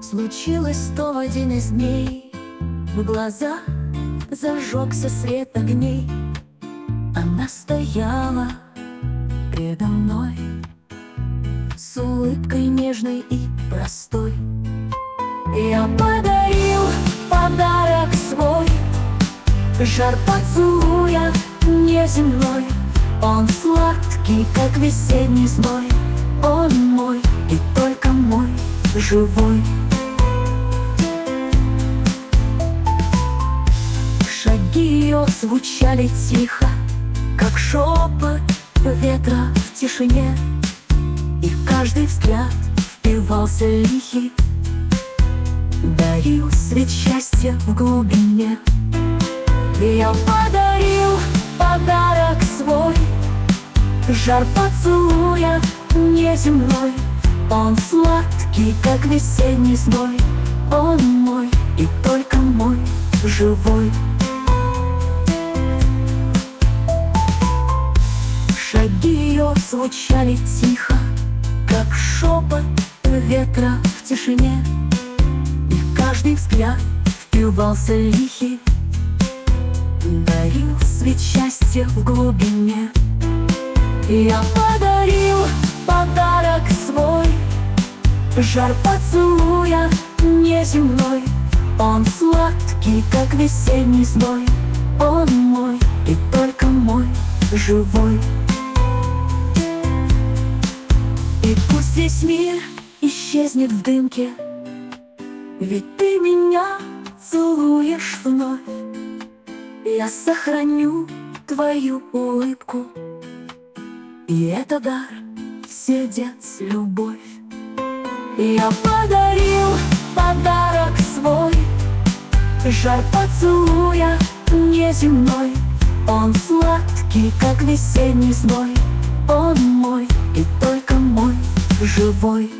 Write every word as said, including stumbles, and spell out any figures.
Случилось то в один из дней. В глазах зажегся свет огней. Она стояла предо мной с улыбкой нежной и простой. Я подарил подарок свой, жар поцелуя неземной. Он сладкий, как весенний зной. Он мой и только мой, живой. Шаги ее звучали тихо, как шепот ветра в тишине. И каждый взгляд впивался лихий, дарил свет счастья в глубине. Я подарил подарок свой, жар поцелуя неземной. Он сладкий, как весенний зной. Он мой и только мой, живой. Шаги ее звучали тихо, как шепот ветра в тишине. И каждый взгляд впивался лихий, дарил свет счастья в глубине. Я подарил подарок свой, жар поцелуя неземной. Он сладкий, как весенний зной. Он мой и только мой, живой. И пусть весь мир исчезнет в дымке, ведь ты меня целуешь вновь. Я сохраню твою улыбку, и это дар, сердец, любовь. Я подарил подарок свой, жар поцелуя неземной. Он сладкий, как весенний зной. Он мой и только мой, живой.